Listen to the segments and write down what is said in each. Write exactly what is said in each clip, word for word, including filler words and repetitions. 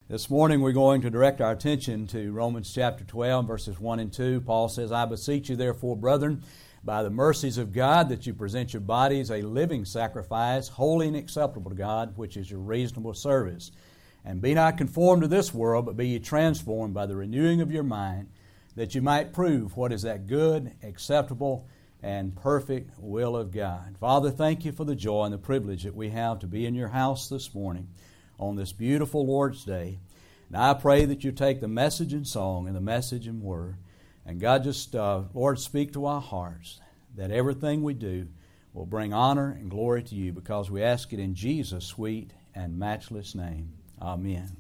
This morning we're going to direct our attention to Romans chapter twelve, verses one and two. Paul says, I beseech you therefore, brethren, by the mercies of God, that you present your bodies a living sacrifice, holy and acceptable to God, which is your reasonable service. And be not conformed to this world, but be ye transformed by the renewing of your mind, that you might prove what is that good, acceptable, and perfect will of God. Father, thank you for the joy and the privilege that we have to be in your house this morning on this beautiful Lord's Day. Now I pray that you take the message and song and the message and word, and God, just, uh, Lord, speak to our hearts, that everything we do will bring honor and glory to you, because we ask it in Jesus' sweet and matchless name. Amen.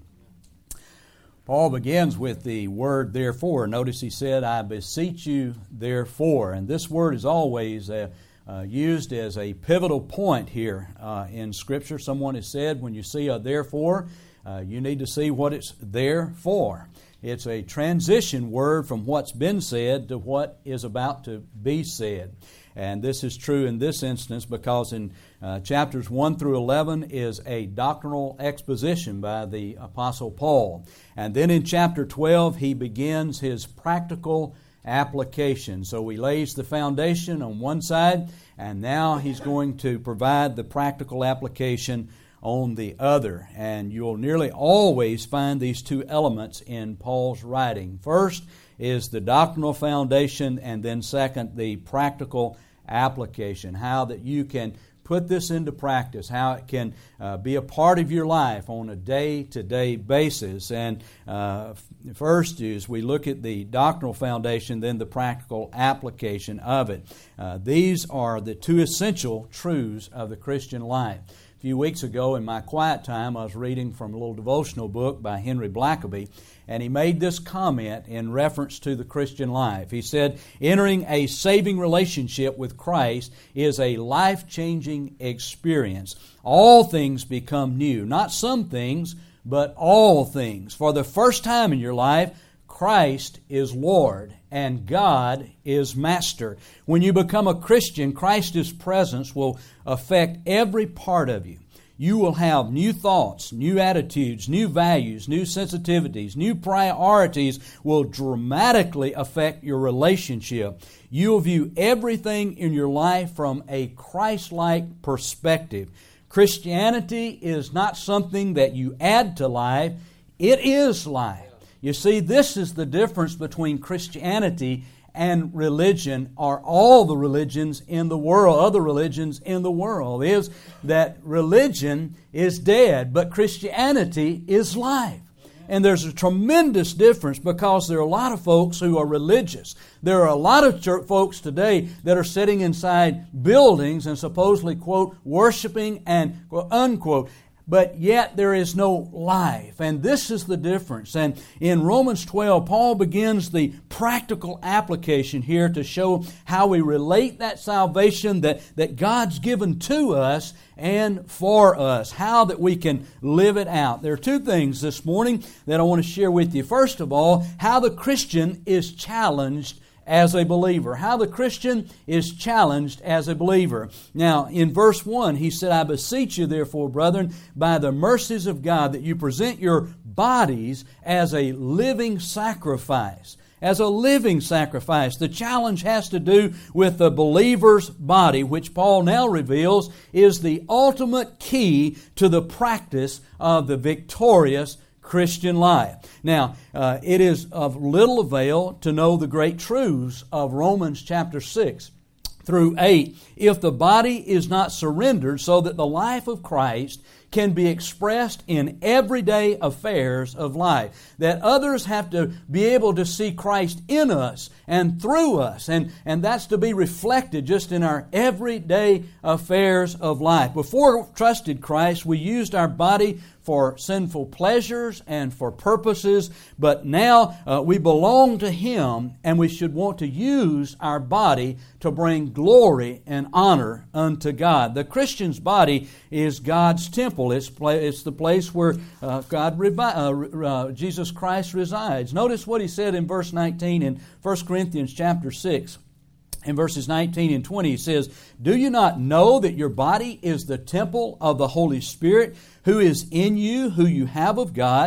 Paul begins with the word therefore. Notice he said, I beseech you therefore. And this word is always uh, uh, used as a pivotal point here uh, in Scripture. Someone has said, when you see a therefore, uh, you need to see what it's there for. It's a transition word from what's been said to what is about to be said. And this is true in this instance because in uh, chapters one through eleven is a doctrinal exposition by the Apostle Paul. And then in chapter twelve he begins his practical application. So he lays the foundation on one side, and now he's going to provide the practical application on the other. And you'll nearly always find these two elements in Paul's writing. First is the doctrinal foundation, and then second, the practical application. How that you can put this into practice, how it can uh, be a part of your life on a day-to-day basis. And uh, first is we look at the doctrinal foundation, then the practical application of it. Uh, these are the two essential truths of the Christian life. A few weeks ago in my quiet time, I was reading from a little devotional book by Henry Blackaby, and he made this comment in reference to the Christian life. He said, entering a saving relationship with Christ is a life-changing experience. All things become new. Not some things, but all things. For the first time in your life, Christ is Lord and God is Master. When you become a Christian, Christ's presence will affect every part of you. You will have new thoughts, new attitudes, new values, new sensitivities, new priorities will dramatically affect your relationship. You will view everything in your life from a Christ-like perspective. Christianity is not something that you add to life, it is life. You see, this is the difference between Christianity and religion, or all the religions in the world, other religions in the world, is that religion is dead, but Christianity is life. And there's a tremendous difference, because there are a lot of folks who are religious. There are a lot of church folks today that are sitting inside buildings and supposedly, quote, worshiping and, quote, unquote, but yet there is no life. And this is the difference. And in Romans twelve, Paul begins the practical application here to show how we relate that salvation that, that God's given to us and for us, how that we can live it out. There are two things this morning that I want to share with you. First of all, how the Christian is challenged as a believer. How the Christian is challenged as a believer. Now, in verse one, he said, I beseech you therefore, brethren, by the mercies of God, that you present your bodies as a living sacrifice. As a living sacrifice. The challenge has to do with the believer's body, which Paul now reveals is the ultimate key to the practice of the victorious Christian life. Now, uh, it is of little avail to know the great truths of Romans chapter six through eight if the body is not surrendered so that the life of Christ can be expressed in everyday affairs of life. That others have to be able to see Christ in us and through us. And, and that's to be reflected just in our everyday affairs of life. Before we trusted Christ, we used our body for sinful pleasures and for purposes, but now uh, we belong to Him, and we should want to use our body to bring glory and honor unto God. The Christian's body is God's temple. It's, pla- it's the place where uh, God, revi- uh, uh, Jesus Christ resides. Notice what he said in verse nineteen in First Corinthians chapter six. In verses nineteen and twenty, he says, Do you not know that your body is the temple of the Holy Spirit, who is in you, who you have of God,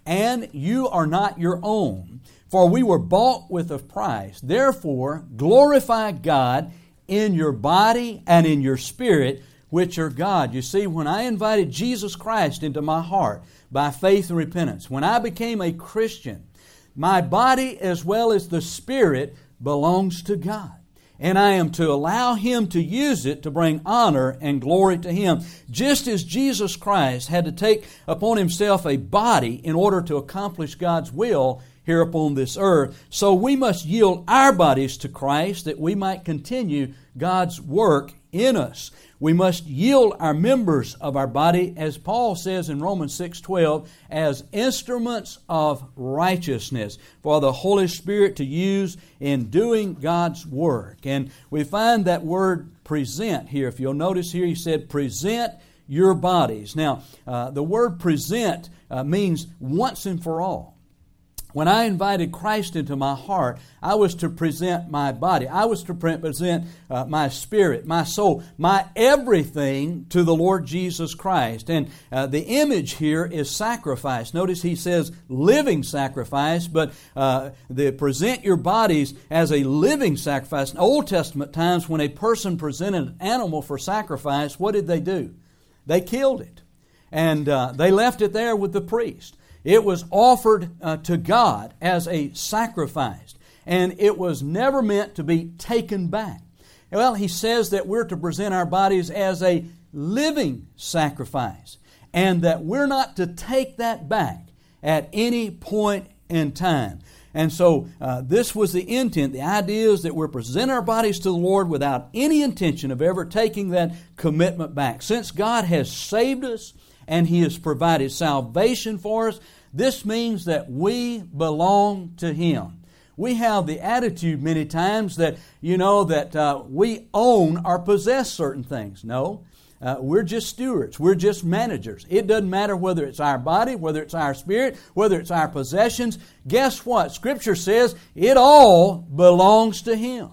and you are not your own, for we were bought with a price. Therefore, glorify God in your body and in your spirit, which are God. You see, when I invited Jesus Christ into my heart by faith and repentance, when I became a Christian, my body as well as the spirit belongs to God. And I am to allow Him to use it to bring honor and glory to Him. Just as Jesus Christ had to take upon Himself a body in order to accomplish God's will here upon this earth, so we must yield our bodies to Christ that we might continue God's work in us. We must yield our members of our body, as Paul says in Romans six twelve, as instruments of righteousness for the Holy Spirit to use in doing God's work. And we find that word present here. If you'll notice here, he said, present your bodies. Now, uh, the word present uh, means once and for all. When I invited Christ into my heart, I was to present my body. I was to present uh, my spirit, my soul, my everything to the Lord Jesus Christ. And uh, the image here is sacrifice. Notice he says living sacrifice, but uh, the present your bodies as a living sacrifice. In Old Testament times, when a person presented an animal for sacrifice, what did they do? They killed it. And uh, they left it there with the priest. It was offered uh, to God as a sacrifice, and it was never meant to be taken back. Well, he says that we're to present our bodies as a living sacrifice, and that we're not to take that back at any point in time. And so uh, this was the intent. The idea is that we're presenting our bodies to the Lord without any intention of ever taking that commitment back. Since God has saved us, and He has provided salvation for us, this means that we belong to Him. We have the attitude many times that, you know, that uh, we own or possess certain things. No, uh, we're just stewards. We're just managers. It doesn't matter whether it's our body, whether it's our spirit, whether it's our possessions. Guess what? Scripture says it all belongs to Him.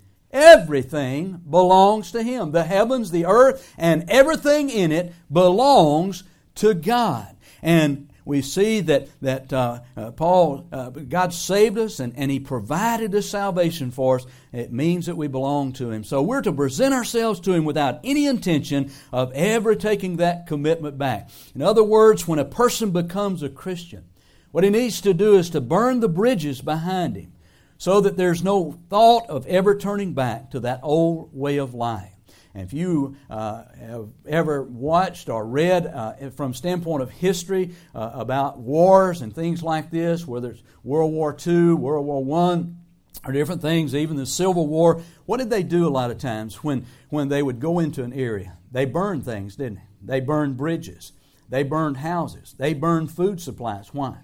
Everything belongs to Him. The heavens, the earth, and everything in it belongs to God. And we see that that uh, uh, Paul, uh, God saved us and, and He provided the salvation for us. It means that we belong to Him. So we're to present ourselves to Him without any intention of ever taking that commitment back. In other words, when a person becomes a Christian, what he needs to do is to burn the bridges behind him, so that there's no thought of ever turning back to that old way of life. And if you uh, have ever watched or read uh, from standpoint of history uh, about wars and things like this, whether it's World War Two, World War One, or different things, even the Civil War, what did they do a lot of times when, when they would go into an area? They burned things, didn't they? They burned bridges. They burned houses. They burned food supplies. Why?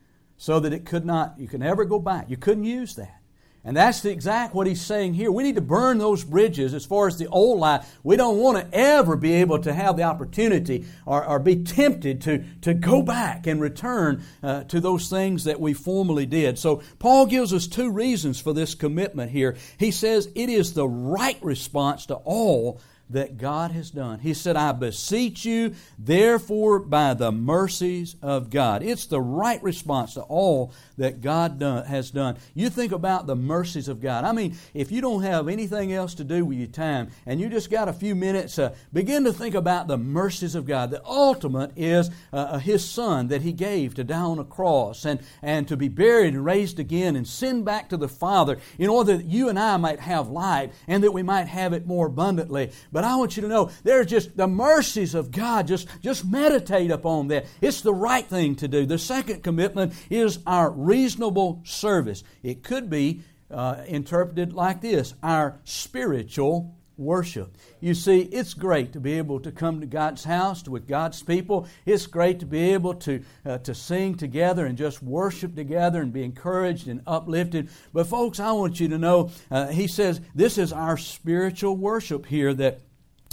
So that it could not, you could never go back. You couldn't use that. And that's the exact what he's saying here. We need to burn those bridges as far as the old life. We don't want to ever be able to have the opportunity or, or be tempted to, to go back and return uh, to those things that we formerly did. So Paul gives us two reasons for this commitment here. He says it is the right response to all that God has done. He said, I beseech you, therefore, by the mercies of God. It's the right response to all that God done, has done. You think about the mercies of God. I mean, if you don't have anything else to do with your time and you just got a few minutes, uh, begin to think about the mercies of God. The ultimate is uh, His Son that He gave to die on a cross and, and to be buried and raised again and send back to the Father in order that you and I might have life and that we might have it more abundantly. But I want you to know, there's just the mercies of God. Just, just meditate upon that. It's the right thing to do. The second commitment is our reasonable service. It could be uh, interpreted like this: our spiritual worship. You see, it's great to be able to come to God's house with God's people. It's great to be able to uh, to sing together and just worship together and be encouraged and uplifted. But folks, I want you to know, uh, he says this is our spiritual worship here that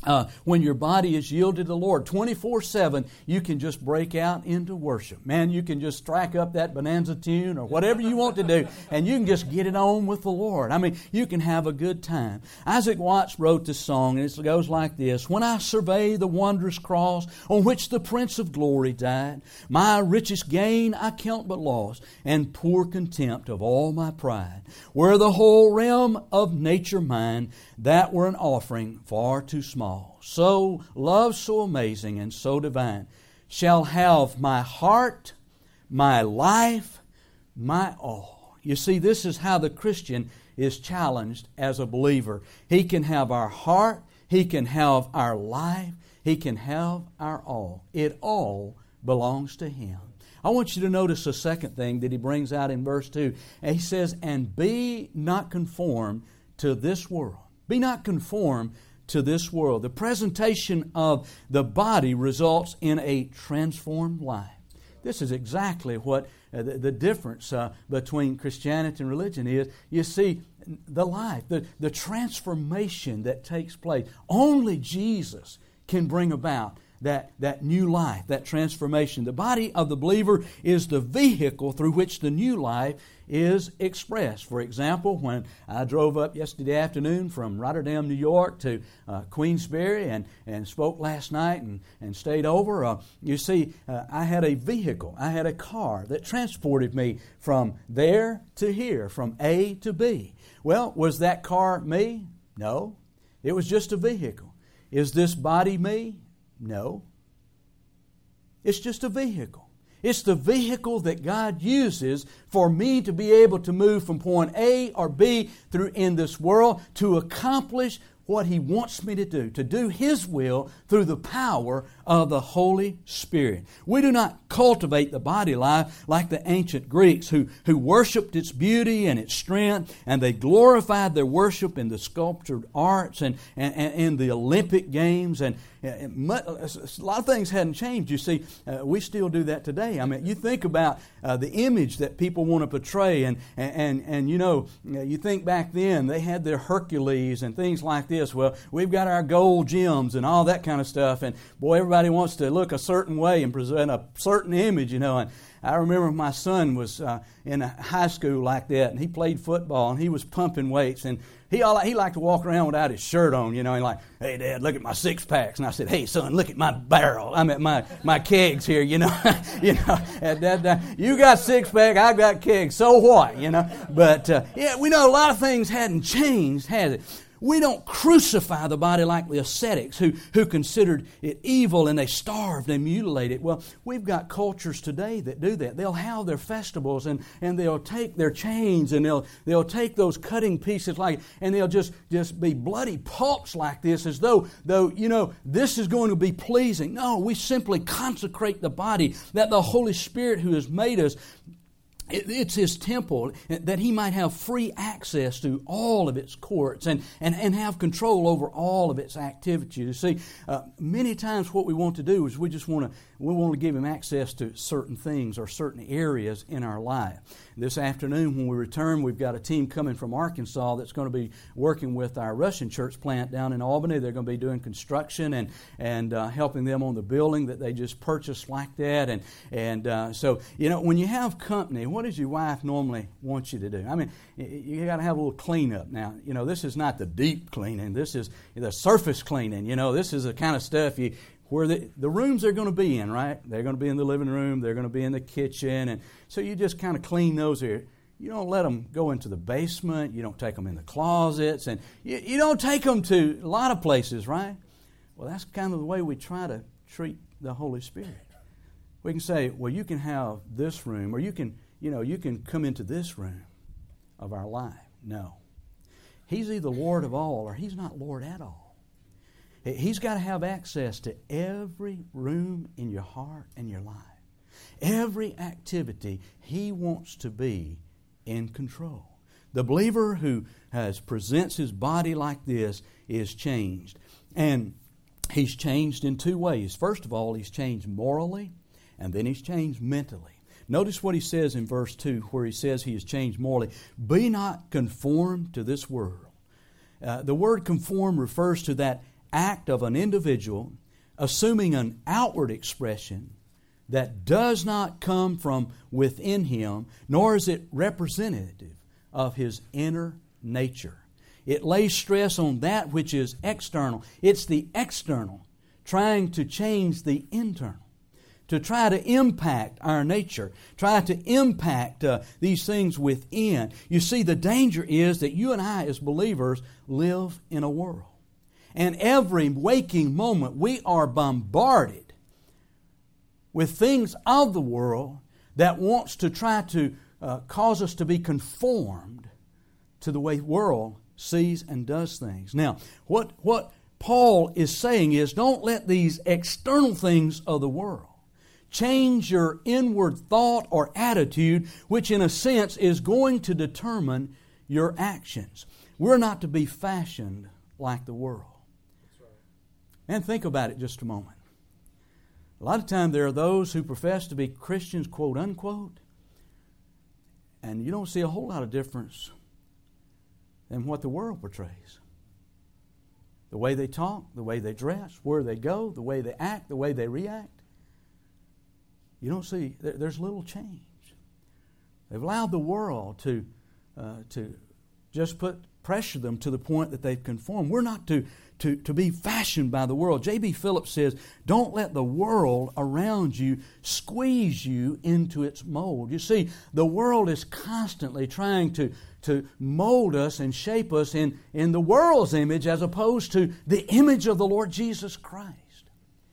Uh, when your body is yielded to the Lord, twenty-four seven, you can just break out into worship. Man, you can just strike up that Bonanza tune or whatever you want to do, and you can just get it on with the Lord. I mean, you can have a good time. Isaac Watts wrote this song, and it goes like this. When I survey the wondrous cross on which the Prince of Glory died, my richest gain I count but loss, and poor contempt of all my pride. Were the whole realm of nature mine, that were an offering far too small. So, love so amazing and so divine shall have my heart, my life, my all. You see, this is how the Christian is challenged as a believer. He can have our heart, he can have our life, he can have our all. It all belongs to Him. I want you to notice a second thing that he brings out in verse two. And he says, and be not conformed to this world. Be not conformed to this world. The presentation of the body results in a transformed life. This is exactly what uh, the, the difference uh, between Christianity and religion is. You see, the life, the, the transformation that takes place. Only Jesus can bring about that, that new life, that transformation. The body of the believer is the vehicle through which the new life is expressed. For example, when I drove up yesterday afternoon from Rotterdam, New York to uh, Queensbury and, and spoke last night and, and stayed over, uh, you see, uh, I had a vehicle, I had a car that transported me from there to here, from A to B. Well, was that car me? No. It was just a vehicle. Is this body me? No. It's just a vehicle. It's the vehicle that God uses for me to be able to move from point A or B through in this world to accomplish what He wants me to do, to do His will through the power of the Holy Spirit. We do not cultivate the body life like the ancient Greeks who, who worshiped its beauty and its strength, and they glorified their worship in the sculptured arts and, and, and in the Olympic Games. And, and a lot of things hadn't changed. You see, uh, we still do that today. I mean, you think about uh, the image that people want to portray, and, and, and, and you know, you think back then they had their Hercules and things like this. Well, we've got our gold gems and all that kind of stuff, and boy, everybody wants to look a certain way and present a certain image, you know. And I remember my son was uh, in a high school like that, and he played football, and he was pumping weights, and he all, he liked to walk around without his shirt on, you know, and like, hey, Dad, look at my six packs, and I said, hey, son, look at my barrel, I mean, my my kegs here, you know, you know, and Dad, uh, you got six pack, I got kegs, so what, you know, but uh, yeah, we know a lot of things hadn't changed, has it? We don't crucify the body like the ascetics who, who considered it evil and they starved and mutilated it. Well, we've got cultures today that do that. They'll have their festivals and, and they'll take their chains and they'll they'll take those cutting pieces like and they'll just, just be bloody pulps like this as though, though, you know, this is going to be pleasing. No, we simply consecrate the body that the Holy Spirit who has made us, it's His temple, that He might have free access to all of its courts and, and, and have control over all of its activities. You see, uh, many times what we want to do is we just want to we want to give Him access to certain things or certain areas in our life. This afternoon when we return, we've got a team coming from Arkansas that's going to be working with our Russian church plant down in Albany. They're going to be doing construction and, and uh, helping them on the building that they just purchased like that. And, and uh, so, you know, when you have company, what does your wife normally want you to do? I mean, you got to have a little cleanup. Now, you know, this is not the deep cleaning. This is the surface cleaning. You know, this is the kind of stuff you where the, the rooms they're going to be in, right? They're going to be in the living room. They're going to be in the kitchen. And so you just kind of clean those here. You don't let them go into the basement. You don't take them in the closets. And you, you don't take them to a lot of places, right? Well, that's kind of the way we try to treat the Holy Spirit. We can say, well, you can have this room, or you can, you know, you can come into this room of our life. No. He's either Lord of all or He's not Lord at all. He's got to have access to every room in your heart and your life. Every activity, He wants to be in control. The believer who has presents his body like this is changed. And he's changed in two ways. First of all, he's changed morally, and then he's changed mentally. Notice what he says in verse two, where he says he has changed morally. Be not conformed to this world. Uh, the word conform refers to that act of an individual assuming an outward expression that does not come from within him, nor is it representative of his inner nature. It lays stress on that which is external. It's the external trying to change the internal, to try to impact our nature, try to impact uh, these things within. You see, the danger is that you and I as believers live in a world. And every waking moment we are bombarded with things of the world that wants to try to uh, cause us to be conformed to the way the world sees and does things. Now, what, what Paul is saying is, don't let these external things of the world change your inward thought or attitude, which in a sense is going to determine your actions. We're not to be fashioned like the world. That's right. And think about it just a moment. A lot of times there are those who profess to be Christians, quote unquote, and you don't see a whole lot of difference than what the world portrays. The way they talk, the way they dress, where they go, the way they act, the way they react. You don't see, there's little change. They've allowed the world to, uh, to just put pressure them to the point that they've conformed. We're not to, to, to be fashioned by the world. J B Phillips says, don't let the world around you squeeze you into its mold. You see, the world is constantly trying to, to mold us and shape us in, in the world's image as opposed to the image of the Lord Jesus Christ.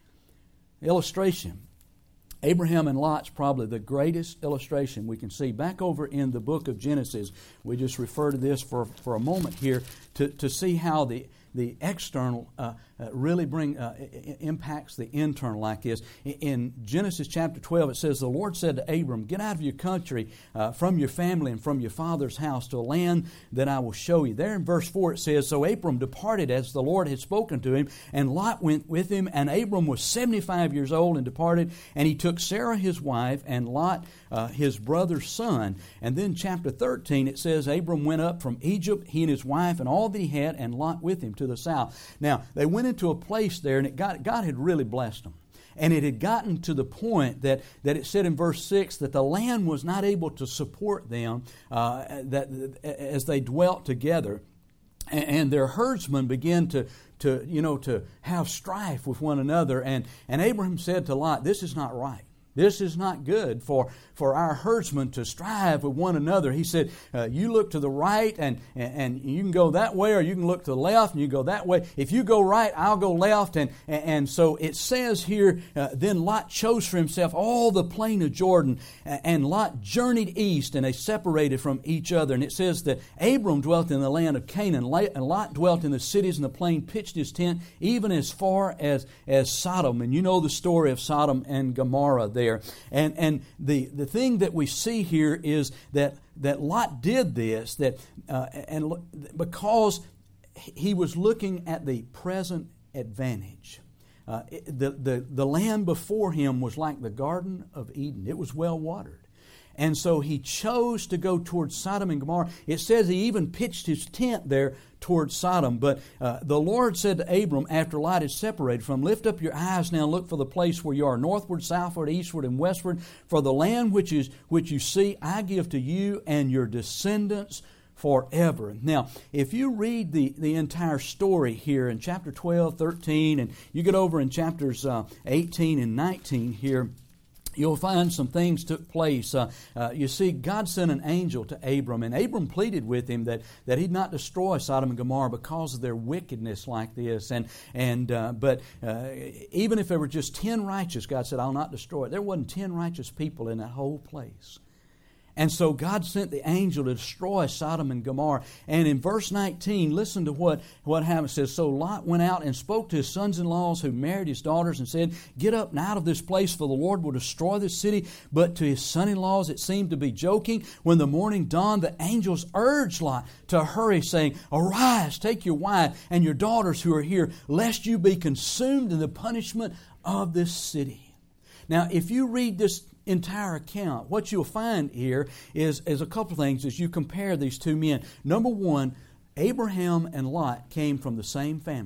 Illustration. Abraham and Lot's probably the greatest illustration we can see. Back over in the book of Genesis, we just refer to this for, for a moment here to, to see how the, the external uh, uh, really bring uh, impacts the internal like this. In Genesis chapter twelve, it says, the Lord said to Abram, get out of your country, uh, from your family and from your father's house to a land that I will show you. There in verse four it says, so Abram departed as the Lord had spoken to him, and Lot went with him, and Abram was seventy-five years old and departed, and he took Sarah his wife and Lot uh, his brother's son. And then chapter thirteen it says, Abram went up from Egypt, he and his wife and all that he had, and Lot with him to the south. Now, they went into a place there, and it got, God had really blessed them. And it had gotten to the point that, that it said in verse six that the land was not able to support them uh, that as they dwelt together. And, and their herdsmen began to, to, you know, to have strife with one another. And, and Abraham said to Lot, this is not right. This is not good for, for our herdsmen to strive with one another. He said, uh, you look to the right and, and, and you can go that way, or you can look to the left and you go that way. If you go right, I'll go left. And, and so it says here, uh, then Lot chose for himself all the plain of Jordan, and Lot journeyed east, and they separated from each other. And it says that Abram dwelt in the land of Canaan, and Lot dwelt in the cities in the plain, pitched his tent even as far as, as Sodom. And you know the story of Sodom and Gomorrah there. And and the, the thing that we see here is that, that Lot did this that uh, and because he was looking at the present advantage. Uh, the, the, the land before him was like the Garden of Eden. It was well watered. And so he chose to go towards Sodom and Gomorrah. It says he even pitched his tent there towards Sodom. But uh, the Lord said to Abram, after Lot is separated from him, lift up your eyes now and look for the place where you are, northward, southward, eastward, and westward. For the land which is which you see, I give to you and your descendants forever. Now, if you read the, the entire story here in chapter twelve, thirteen, and you get over in chapters uh, eighteen and nineteen here, you'll find some things took place. Uh, uh, you see, God sent an angel to Abram, and Abram pleaded with him that, that he'd not destroy Sodom and Gomorrah because of their wickedness like this. And and uh, but uh, even if there were just ten righteous, God said, I'll not destroy it. There wasn't ten righteous people in that whole place. And so God sent the angel to destroy Sodom and Gomorrah. And in verse nineteen, listen to what, what happened. It says, so Lot went out and spoke to his sons-in-laws who married his daughters and said, get up and out of this place, for the Lord will destroy this city. But to his son-in-laws it seemed to be joking. When the morning dawned, the angels urged Lot to hurry, saying, arise, take your wife and your daughters who are here, lest you be consumed in the punishment of this city. Now, if you read this entire account, what you'll find here is, is a couple of things as you compare these two men. Number one, Abraham and Lot came from the same family.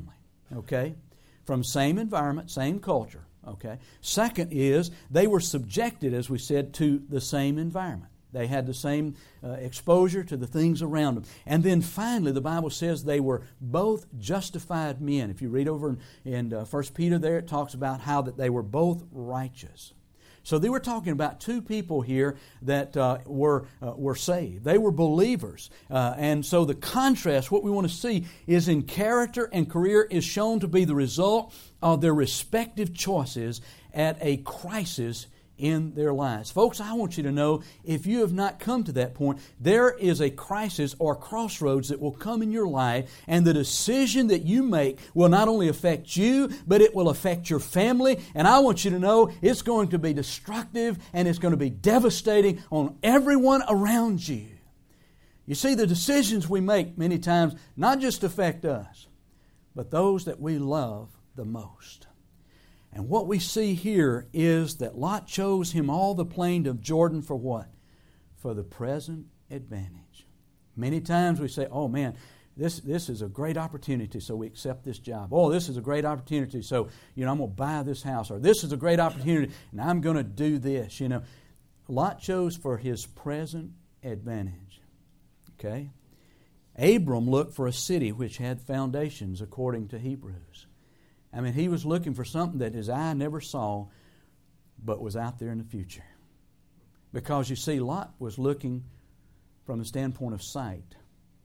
okay? From same environment, same culture, okay? Second is they were subjected, as we said, to the same environment. They had the same uh, exposure to the things around them. And then finally, the Bible says they were both justified men. If you read over in, in uh, First Peter there, it talks about how that they were both righteous. So they were talking about two people here that uh, were uh, were saved. They were believers. Uh, and so the contrast, what we want to see, is in character and career is shown to be the result of their respective choices at a crisis in their lives. Folks, I want you to know, if you have not come to that point, there is a crisis or crossroads that will come in your life, and the decision that you make will not only affect you, but it will affect your family, and I want you to know it's going to be destructive and it's going to be devastating on everyone around you. You see, the decisions we make many times not just affect us, but those that we love the most. And what we see here is that Lot chose him all the plain of Jordan for what? For the present advantage. Many times we say, oh man, this, this is a great opportunity, so we accept this job. Oh, this is a great opportunity, so you know I'm going to buy this house. Or this is a great opportunity, and I'm going to do this. You know, Lot chose for his present advantage. Okay? Abram looked for a city which had foundations according to Hebrews. I mean, he was looking for something that his eye never saw, but was out there in the future. Because you see, Lot was looking from the standpoint of sight.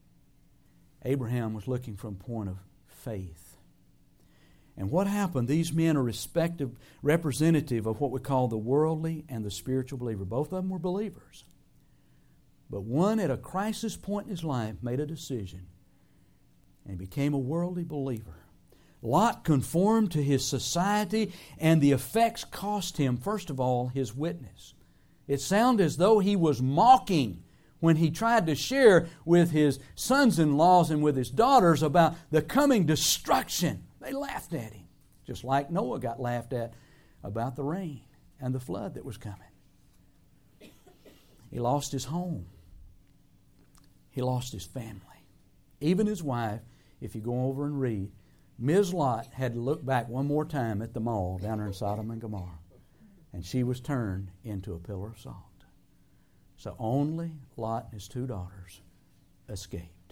Abraham was looking from a point of faith. And what happened? These men are respective, representative of what we call the worldly and the spiritual believer. Both of them were believers. But one at a crisis point in his life made a decision and became a worldly believer. Lot conformed to his society, and the effects cost him, first of all, his witness. It sounded as though he was mocking when he tried to share with his sons-in-laws and with his daughters about the coming destruction. They laughed at him, just like Noah got laughed at about the rain and the flood that was coming. He lost his home. He lost his family. Even his wife, if you go over and read, Miz Lot had to look back one more time at the mall down there in Sodom and Gomorrah, and she was turned into a pillar of salt. So only Lot and his two daughters escaped.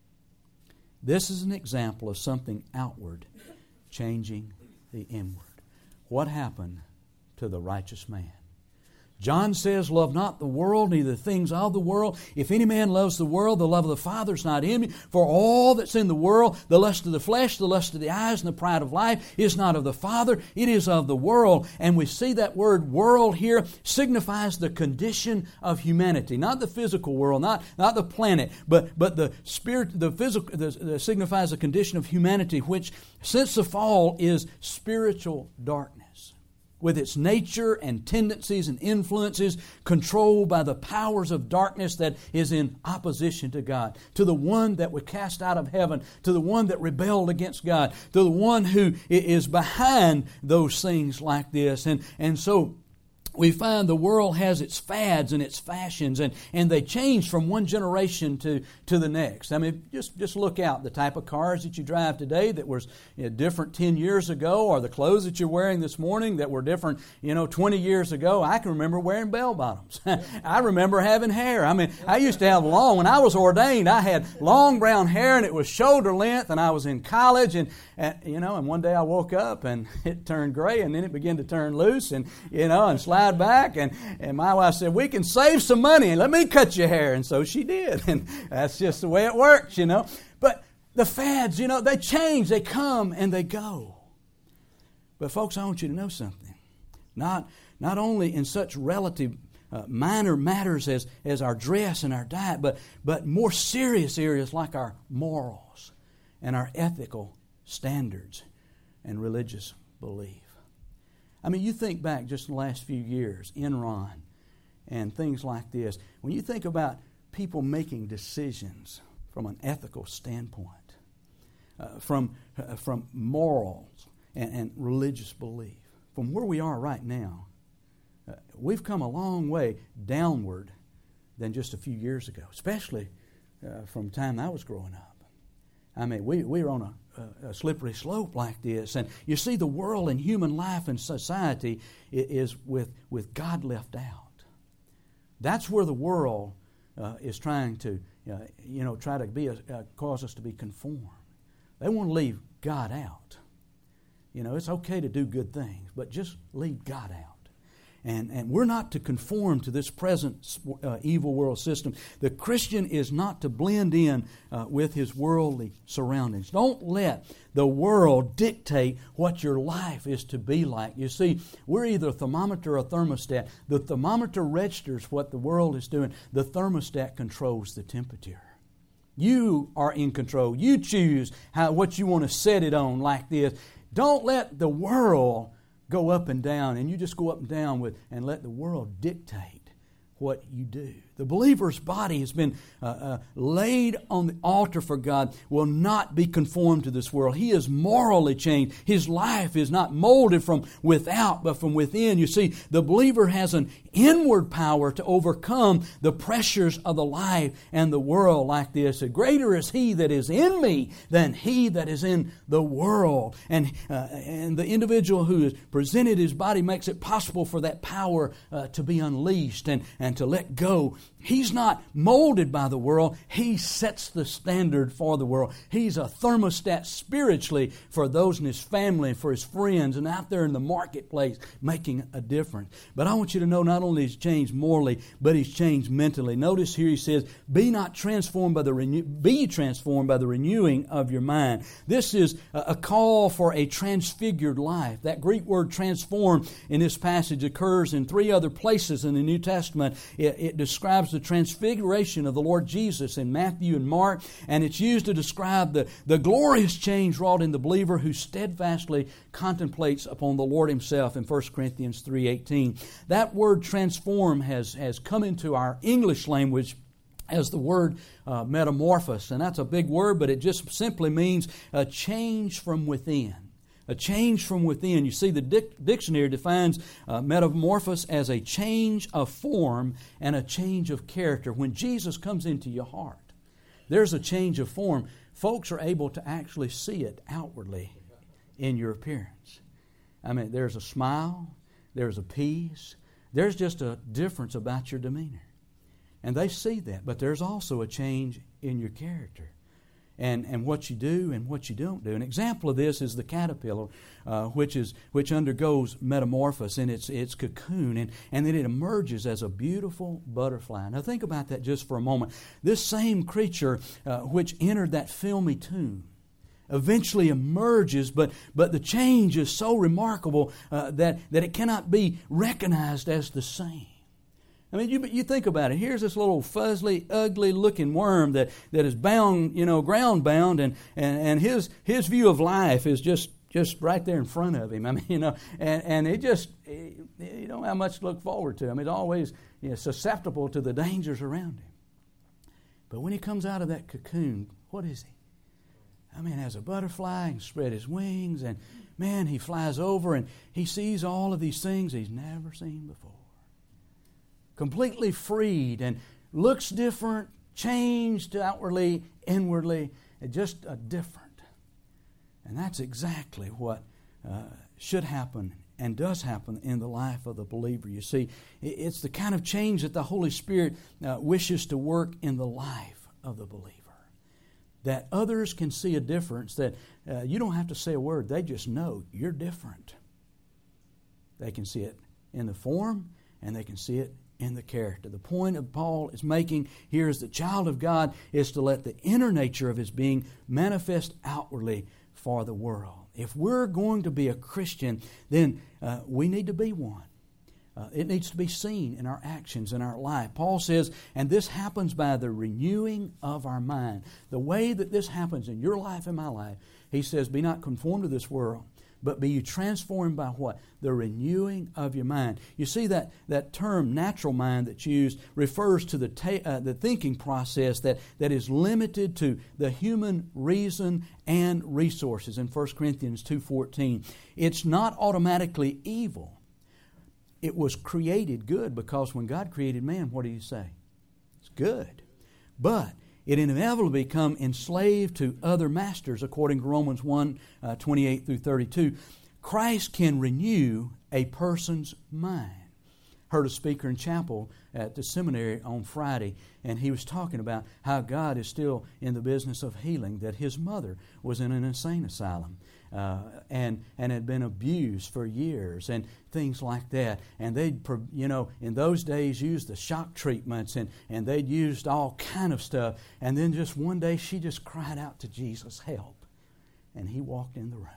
This is an example of something outward changing the inward. What happened to the righteous man? John says, love not the world, neither the things of the world. If any man loves the world, the love of the Father is not in him. For all that's in the world, the lust of the flesh, the lust of the eyes, and the pride of life, is not of the Father, it is of the world. And we see that word world here signifies the condition of humanity. Not the physical world, not, not the planet, but, but the spirit, the physical, the, the signifies the condition of humanity, which since the fall is spiritual darkness, with its nature and tendencies and influences controlled by the powers of darkness that is in opposition to God, to the one that was cast out of heaven, to the one that rebelled against God, to the one who is behind those things like this. And, and so we find the world has its fads and its fashions, and, and they change from one generation to, to the next. I mean, just, just look out. The type of cars that you drive today that was you know, different ten years ago, or the clothes that you're wearing this morning that were different, you know, twenty years ago. I can remember wearing bell bottoms. I remember having hair. I mean, I used to have long, when I was ordained, I had long brown hair, and it was shoulder length, and I was in college, and, and you know, and one day I woke up, and it turned gray, and then it began to turn loose, and, you know, and slide back, and, and my wife said, we can save some money and let me cut your hair. And so she did. And that's just the way it works, you know. But the fads, you know, they change, they come and they go. But folks, I want you to know something. Not, not only in such relative uh, minor matters as, as our dress and our diet, but, but more serious areas like our morals and our ethical standards and religious belief. I mean, you think back just in the last few years, Enron and things like this. When you think about people making decisions from an ethical standpoint, uh, from, uh, from morals and, and religious belief, from where we are right now, uh, we've come a long way downward than just a few years ago, especially uh, from the time I was growing up. I mean, we, we're on a, a, a slippery slope like this. And you see, the world and human life and society is with, with God left out. That's where the world uh, is trying to, uh, you know, try to be a, uh, cause us to be conformed. They want to leave God out. You know, it's okay to do good things, but just leave God out. And, and we're not to conform to this present uh, evil world system. The Christian is not to blend in uh, with his worldly surroundings. Don't let the world dictate what your life is to be like. You see, we're either a thermometer or a thermostat. The thermometer registers what the world is doing. The thermostat controls the temperature. You are in control. You choose how what you want to set it on like this. Don't let the world go up and down, and you just go up and down with and let the world dictate what you do. The believer's body has been uh, uh, laid on the altar for God, will not be conformed to this world. He is morally changed. His life is not molded from without, but from within. You see, the believer has an inward power to overcome the pressures of the life and the world like this. Greater is He that is in me than he that is in the world. And, uh, and the individual who has presented his body makes it possible for that power uh, to be unleashed and, and to let go. He's not molded by the world. He sets the standard for the world. He's a thermostat spiritually for those in his family, for his friends, and out there in the marketplace making a difference. But I want you to know not only he's changed morally, but he's changed mentally. Notice here he says, "Be not transformed by the renew- be transformed by the renewing of your mind." This is a call for a transfigured life. That Greek word "transform" in this passage occurs in three other places in the New Testament. It, it describes the transfiguration of the Lord Jesus in Matthew and Mark, and it's used to describe the, the glorious change wrought in the believer who steadfastly contemplates upon the Lord Himself in First Corinthians three eighteen. That word "transform" has, has come into our English language as the word uh, metamorphosis, and that's a big word, but it just simply means a change from within. A change from within. You see, the dic- dictionary defines uh, metamorphosis as a change of form and a change of character. When Jesus comes into your heart, there's a change of form. Folks are able to actually see it outwardly in your appearance. I mean, there's a smile, there's a peace, there's just a difference about your demeanor. And they see that, but there's also a change in your character. And, and what you do and what you don't do. An example of this is the caterpillar, uh, which is which undergoes metamorphosis in its its cocoon, and, and then it emerges as a beautiful butterfly. Now think about that just for a moment. This same creature uh, which entered that filmy tomb eventually emerges, but but the change is so remarkable uh, that, that it cannot be recognized as the same. I mean, you you think about it. Here's this little fuzzly, ugly-looking worm that, that is bound, you know, ground-bound, and, and, and his his view of life is just, just right there in front of him. I mean, you know, and, and it just, you don't have much to look forward to. I mean, it's always, you know, susceptible to the dangers around him. But when he comes out of that cocoon, what is he? I mean, as a butterfly, he can spread his wings, and man, he flies over, and he sees all of these things he's never seen before. Completely freed and looks different, changed outwardly, inwardly, just a different. And that's exactly what uh, should happen and does happen in the life of the believer. You see, it's the kind of change that the Holy Spirit uh, wishes to work in the life of the believer. That others can see a difference, that uh, you don't have to say a word. They just know you're different. They can see it in the form, and they can see it in the character. The point of Paul is making here is the child of God is to let the inner nature of his being manifest outwardly for the world. If we're going to be a Christian, then uh, we need to be one. Uh, it needs to be seen in our actions, in our life. Paul says, and this happens by the renewing of our mind. The way that this happens in your life and my life, he says, be not conformed to this world, but be you transformed by what? The renewing of your mind. You see, that, that term natural mind that's used refers to the ta- uh, the thinking process that, that is limited to the human reason and resources in First Corinthians two fourteen. It's not automatically evil. It was created good, because when God created man, what did He say? It's good. But it inevitably become enslaved to other masters, according to Romans one, uh, twenty-eight through thirty-two. Christ can renew a person's mind. Heard a speaker in chapel at the seminary on Friday, and he was talking about how God is still in the business of healing, that his mother was in an insane asylum uh, and and had been abused for years and things like that. And they'd, you know, in those days used the shock treatments, and, and they'd used all kind of stuff. And then just one day she just cried out to Jesus, help. And he walked in the room.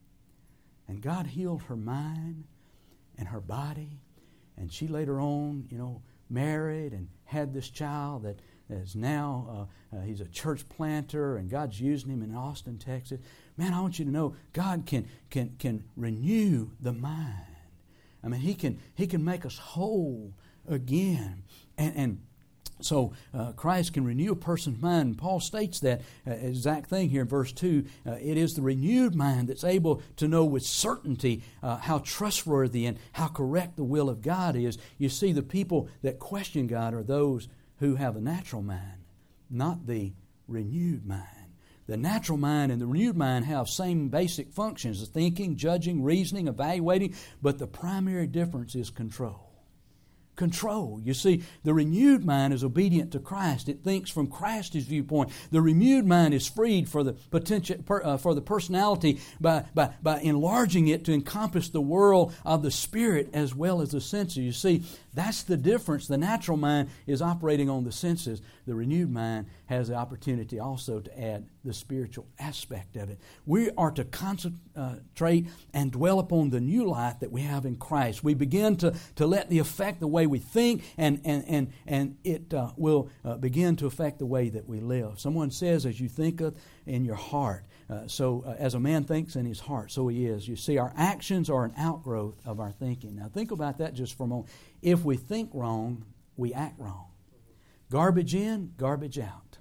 And God healed her mind and her body. And she later on, you know, married and had this child that is now, uh, uh, he's a church planter, and God's using him in Austin, Texas. Man, I want you to know God can can can renew the mind. I mean, He can He can make us whole again. And and so uh, Christ can renew a person's mind. And Paul states that uh, exact thing here in verse two. Uh, it is the renewed mind that's able to know with certainty uh, how trustworthy and how correct the will of God is. You see, the people that question God are those who have a natural mind, not the renewed mind. The natural mind and the renewed mind have same basic functions: thinking, judging, reasoning, evaluating, but the primary difference is control. Control. You see, the renewed mind is obedient to Christ. It thinks from Christ's viewpoint. The renewed mind is freed for the potential per, uh, for the personality by, by by enlarging it to encompass the world of the spirit as well as the senses. You see, that's the difference. The natural mind is operating on the senses. The renewed mind has the opportunity also to add the spiritual aspect of it. We are to concentrate and dwell upon the new life that we have in Christ. We begin to, to let the affect the way we think, and and and, and it uh, will uh, begin to affect the way that we live. Someone says, as you thinketh in your heart, uh, so uh, as a man thinks in his heart, so he is. You see, our actions are an outgrowth of our thinking. Now think about that just for a moment. If we think wrong, we act wrong. Garbage in, garbage out.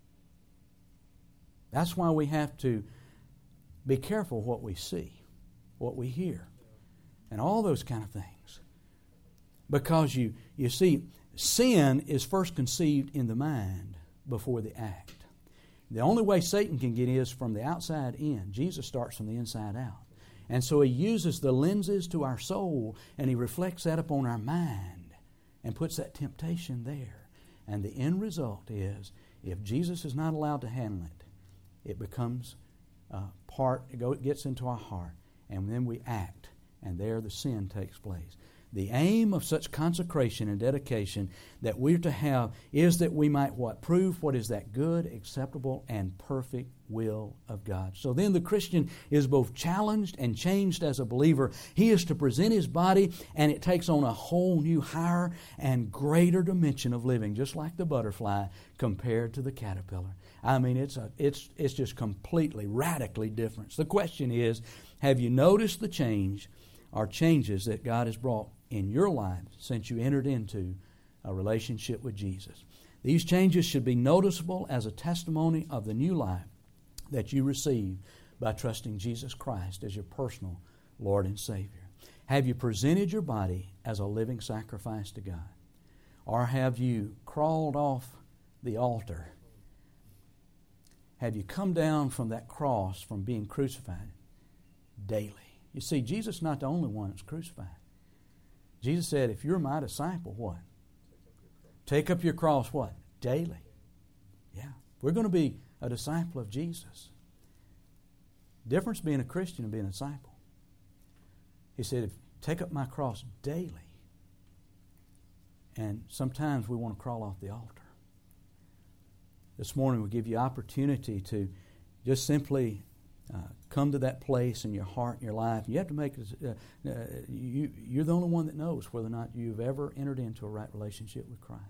That's why we have to be careful what we see, what we hear, and all those kind of things. Because you, you see, sin is first conceived in the mind before the act. The only way Satan can get is from the outside in. Jesus starts from the inside out. And so he uses the lenses to our soul, and he reflects that upon our mind and puts that temptation there. And the end result is, if Jesus is not allowed to handle it, it becomes uh, part, it, go, it gets into our heart, and then we act, and there the sin takes place. The aim of such consecration and dedication that we're to have is that we might what? Prove what is that good, acceptable, and perfect will of God. So then the Christian is both challenged and changed as a believer. He is to present his body, and it takes on a whole new higher and greater dimension of living, just like the butterfly compared to the caterpillar. I mean, it's a, it's it's just completely, radically different. The question is, have you noticed the change or changes that God has brought in your life since you entered into a relationship with Jesus? These changes should be noticeable as a testimony of the new life that you receive by trusting Jesus Christ as your personal Lord and Savior. Have you presented your body as a living sacrifice to God? Or have you crawled off the altar? Have you come down from that cross, from being crucified daily? You see, Jesus is not the only one that's crucified. Jesus said, if you're my disciple, what? Take up your cross, what? Daily. Yeah. We're going to be a disciple of Jesus. Difference being a Christian and being a disciple. He said, if take up my cross daily. And sometimes we want to crawl off the altar. This morning we give you opportunity to just simply uh, come to that place in your heart and your life. You have to make uh, uh, you, you're the only one that knows whether or not you've ever entered into a right relationship with Christ.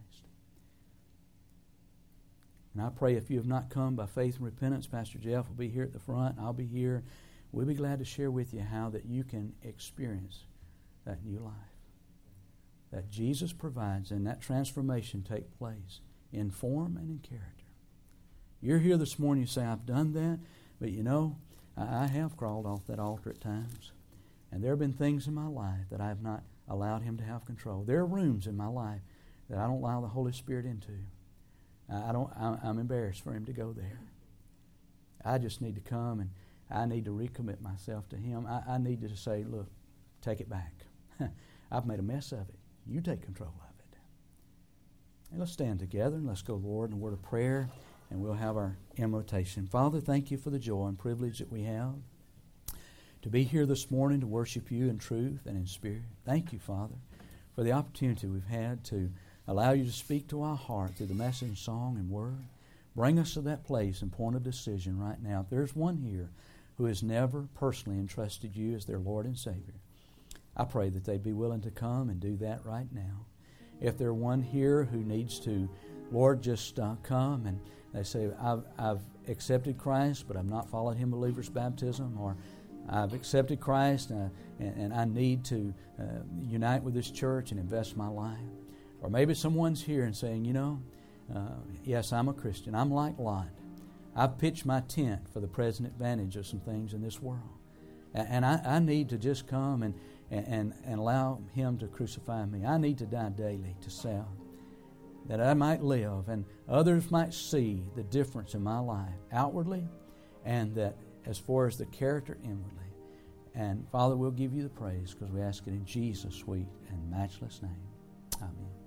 And I pray if you have not come by faith and repentance, Pastor Jeff will be here at the front. I'll be here. We'll be glad to share with you how that you can experience that new life that Jesus provides, and that transformation take place in form and in character. You're here this morning, you say, I've done that, but you know, I, I have crawled off that altar at times. And there have been things in my life that I have not allowed Him to have control. There are rooms in my life that I don't allow the Holy Spirit into. I don't. I'm embarrassed for him to go there. I just need to come and I need to recommit myself to Him. I, I need to say, look, take it back. I've made a mess of it. You take control of it. And let's stand together and let's go, Lord, in a word of prayer, and we'll have our invitation. Father, thank you for the joy and privilege that we have to be here this morning to worship you in truth and in spirit. Thank you, Father, for the opportunity we've had to allow you to speak to our heart through the message, song, and word. Bring us to that place and point of decision right now. If there's one here who has never personally entrusted you as their Lord and Savior, I pray that they'd be willing to come and do that right now. If there's one here who needs to, Lord, just uh, come and they say, I've, I've accepted Christ, but I've not followed Him believer's baptism, or I've accepted Christ uh, and, and I need to uh, unite with this church and invest my life. Or maybe someone's here and saying, you know, uh, yes, I'm a Christian. I'm like Lot. I've pitched my tent for the present advantage of some things in this world. And, and I, I need to just come and, and, and allow Him to crucify me. I need to die daily to self, that I might live and others might see the difference in my life outwardly, and that as far as the character inwardly. And Father, we'll give you the praise because we ask it in Jesus' sweet and matchless name. Amen.